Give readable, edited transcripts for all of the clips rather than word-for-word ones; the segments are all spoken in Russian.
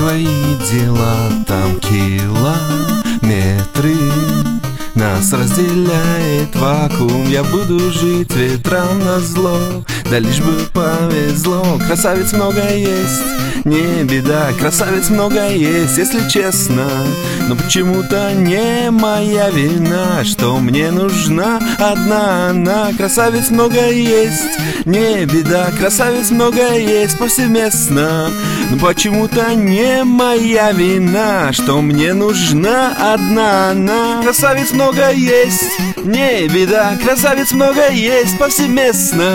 твои дела, там километры. Нас разделяет вакуум, я буду жить ветрам назло. Да лишь бы повезло, красавиц много есть, не беда, красавиц много есть, если честно. Но почему-то не моя вина, что мне нужна одна она. Красавиц много есть, не беда, красавиц много есть повсеместно. Но почему-то не моя вина, что мне нужна одна она. Красавиц много есть, не беда, красавиц много есть повсеместно.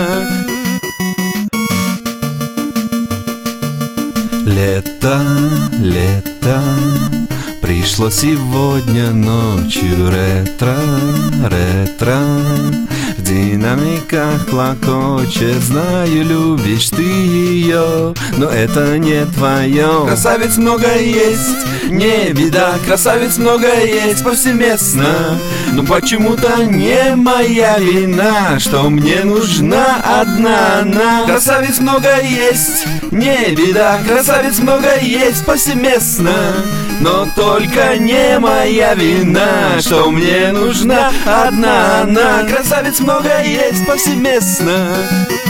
Лето, лето, пришло сегодня ночью. Ретро, ретро, в динамиках клокочет. Знаю, любишь ты ее, но это не твое. Красавиц много есть, не беда, красавиц много есть повсеместно. Но почему-то не моя вина, что мне нужна одна она. Красавиц много есть, не беда, красавиц много есть повсеместно. Но только не моя вина, что мне нужна одна она. Красавиц много есть повсеместно.